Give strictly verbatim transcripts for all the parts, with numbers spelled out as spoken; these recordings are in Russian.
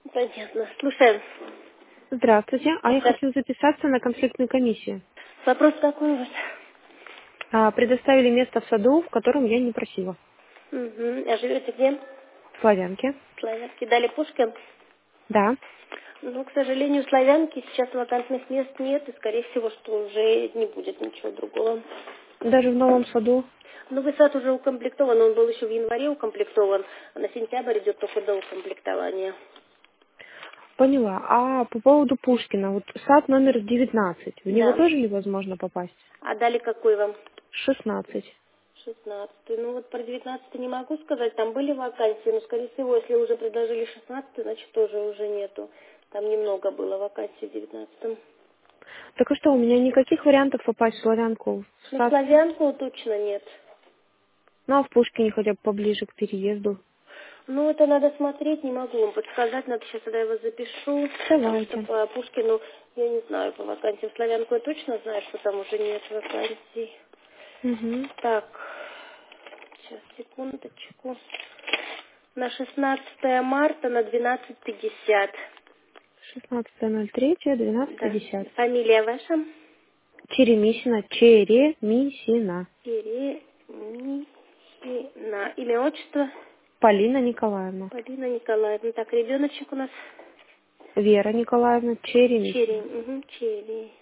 Понятно. Слушаем. Здравствуйте. А я Да. хочу записаться на конфликтную комиссию. Вопрос какой у вас? А, предоставили место в саду, в котором я не просила. Угу. А живете где? В Славянке. Славянки. Дали Пушкин? Да. Ну, к сожалению, в Славянке сейчас вакантных мест нет, и, скорее всего, что уже не будет ничего другого. Даже в новом саду. Ну, вы сад уже укомплектован, он был еще в январе укомплектован, а на сентябрь идет только до укомплектования. Поняла. А по поводу Пушкина, вот сад номер девятнадцать, в него Да. тоже невозможно попасть? А дали какой вам? шестнадцать. Шестнадцатый. Ну, вот про девятнадцатый не могу сказать, там были вакансии, но, скорее всего, если уже предложили шестнадцатый, значит, тоже уже нету. Там немного было вакансий в девятнадцатом. Так и что, у меня никаких вариантов попасть в Славянку, в Ну, сад? славянку точно нет. Ну, а в Пушкине хотя бы поближе к переезду. Ну, это надо смотреть, не могу вам подсказать, надо сейчас, когда я его запишу, потому что Давайте. по Пушкину я не знаю по вакансиям. Славянку я точно знаю, что там уже нет вакансий. Угу. Так, сейчас, секундочку. На шестнадцатое марта на двенадцать пятьдесят. шестнадцатое ноль третье, двенадцать Да. пятьдесят. Фамилия ваша? Черемисина, Черемисина. Перемихина. Имя, отчество? Полина Николаевна. Полина Николаевна. Так, ребеночек у нас? Вера Николаевна Черри. Черемисина. Угу, Черемихина.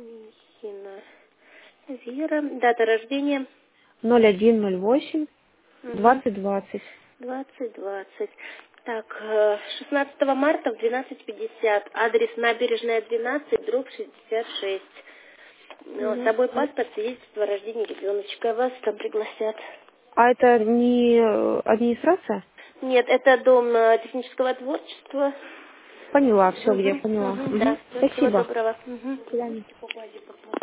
Вера. Дата рождения? ноль один ноль восемь Угу. двадцать двадцать. двадцать двадцать. Так, э, шестнадцатого марта в двенадцать пятьдесят. Адрес Набережная двенадцать, дробь шестьдесят шесть. Ну, с Мгм. собой паспорт, свидетельство о рождении ребеночка. Вас там пригласят. А это не э, администрация? Нет, это дом э, технического творчества. Поняла, все, Угу, я поняла. угу, Мгм. да. Всего Спасибо. доброго. Угу. До свидания.